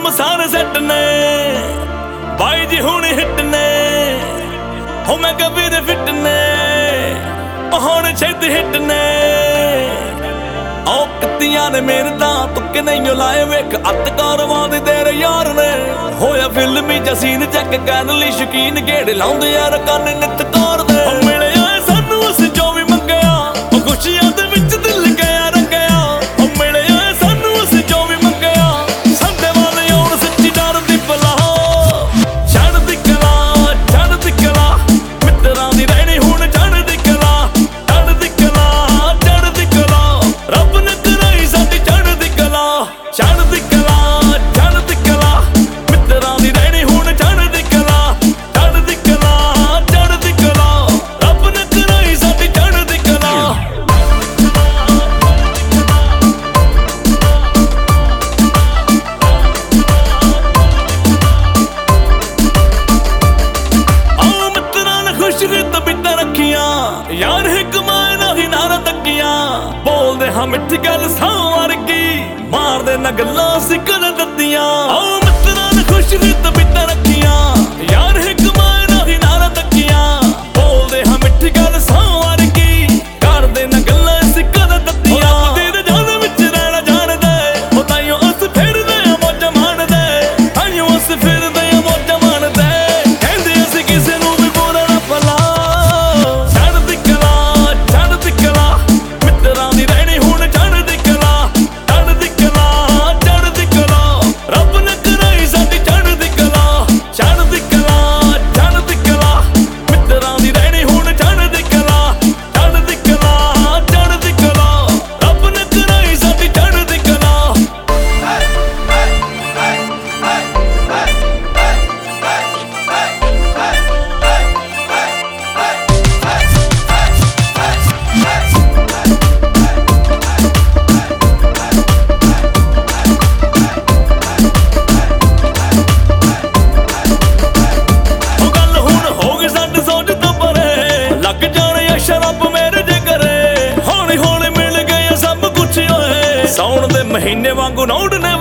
ਕੰਮ ਸਾਰੇ ਸੈੱਟ ਨੇ ਬਾਈ ਜੀ ਹੁਣ ਹਿੱਟ ਨੇ ਹੋ ਮੈਂ ਕਵੀ ਦੇ ਫਿੱਟ ਨੇ ਹੁਣ ਛੇਤੀ ਹਿੱਟ ਨੇ ਉਹ ਕਿੱਤੀਆਂ ਨੇ ਮੇਰੇ ਤਾਂ ਤੁੱਕੇ ਨਹੀਂ ਲਾਏ ਵੇਖ ਅੱਤ ਕਾਰਵਾਂ ਦੇ ਤੇਰੇ ਯਾਰ ਨੇ ਹੋਇਆ ਫਿਲਮੀ ਜਸੀਨ ਚੈੱਕ ਕਰਨ ਲਈ ਸ਼ੌਕੀਨ ਗੇੜ ਲਾਉਂਦੇ ਯਾਰ ਕੰਨ ਨਿੱਤ ਤਾਰ ਦੇ ਮਿਲਿਆ ਸਾਨੂੰ ਅਸੀਂ ਜੋ ਵੀ ਮੰਗਿਆ ਉਹ ਖੁਸ਼ੀਆਂ ਦੇ ਵਿੱਚ ਦਿਲ ਗਿਆ ਰੰਗਿਆ ਉਹ ਮਿਲਿਆ ਸਾਨੂੰ ਅਸੀਂ ਜੋ ਵੀ ਮੰਗਿਆ ਸਾਡੇ ਵੱਲ ਆਉਣ ਸੱਚੀ ਡਰ ਦੀ ਪਲਾ ਚੜ੍ਹਦੀ ਕਲਾ ਮਿੱਤਰਾਂ ਦੀ ਰਹਿਣੀ ਹੁਣ ਚੜ੍ਹਦੀ ਕਲਾ ਚੜ੍ਹਦੀ ਕਲਾ ਰੱਬ ਨੇ ਕਰਾਈ ਸਾਡੀ ਚੜ੍ਹਦੀ ਕਲਾ ਚੜ੍ਹਦੀ ਕਲਾ ਮਿੱਤਰਾਂ ਦੀ ਰਹਿਣੀ ਹੁਣ ਚੜ੍ਹਦੀ ਕਲਾ ਰੱਬ ਨੇ ਕਰਾਈ ਸਾਡੀ ਚੜ੍ਹਦੀ ਕਲਾ ਆਹ ਮਿੱਤਰਾਂ ਨੇ ਖੁਸ਼ ਰਿਤ ਬਿੱਤਾਂ ਰੱਖੀਆਂ ਯਾਰ ਇੱਕ ਮਾਂ ਨਹੀਂ ਨਾਰਾ ਤੱਕੀਆਂ ਬੋਲਦੇ ਹਾਂ ਮਿੱਠੀ ਗੱਲ ਸਾਂ ਵਰਗੀ ਮਾਰਦੇ ਨਾ ਗੱਲਾਂ ਸਿੱਕਰ ਦਿੱਤੀਆਂ ਆਹ ਮਿੱਤਰਾਂ ਨੇ ਖੁਸ਼ ਰਿਤ ਬਿੱਤਾਂ ਰੱਖੀਆਂ ਯਾਰ ਇੱਕ ਮਾਂ ਨਹੀਂ ਨਾਰਾ ਤੱਕੀਆਂ ਬੋਲਦੇ ਹਾਂ ਮਿੱਠੀ ਗੱਲ ਸਾਂ ਵਰਗੀ ਕਰਦੇ ਨਾ ਗੱਲਾਂ ਸਿੱਕਰ ਦਿੱਤੀਆਂ ਤੇਰੇ ਜਾਨ ਵਿੱਚ ਰਹਿਣਾ ਜਾਣਦੇ ਉਹ ਤਾਈਓ ਅਸ ਫਿਰਦੇ ਆ ਮੌਜਾਂ ਮਾਣਦੇ ਤਾਈਓ ਅਸ ਫਿਰਦੇ ਆ ਮੌਜਾਂ ਮਾਣਦੇ ਕਹਿੰਦੇ ਅਸੀਂ ਕਿਸੇ ਨੂੰ ਵੀ ਬੁਰਾ ਨਾ ਭਲਾ ਚੜ੍ਹਦੀ ਕਲਾ ਮਿੱਤਰਾਂ ਦੀ ਰਹਿਣੀ ਹੁਣ ਚੜ੍ਹਦੀ ਕਲਾ ਰੱਬ ਨੇ ਕਰਾਈ ਸਾਡੀ ਚੜ੍ਹਦੀ ਕਲਾ ਚੜ੍ਹਦੀ ਕਲਾ ਮਿੱਤਰਾਂ ਦੀ ਰਹਿਣੀ ਹੁਣ ਚੜ੍ਹਦੀ ਕਲਾ ਰੱਬ ਨੇ ਕਰਾਈ ਸਾਡੀ ਚੜ੍ਹਦੀ ਕਲਾ ਉਹ ਗੱਲ ਹੁਣ ਹੋ ਗਈ ਸਾਡੀ ਸੋਚ ਤੋਂ ਪਰੇ ਲੱਗ ਜਾਣੇ ਸ਼ਰਾਬ ਮੇਰੇ ਜਿਗਰੇ ਹੌਲੀ ਹੌਲੀ ਮਿਲ ਗਏ ਸਭ ਕੁਛ ਓਏ ਸਾਉਣ ਦੇ ਮਹੀਨੇ ਵਾਂਗੂ ਨੌੜ ਨੇ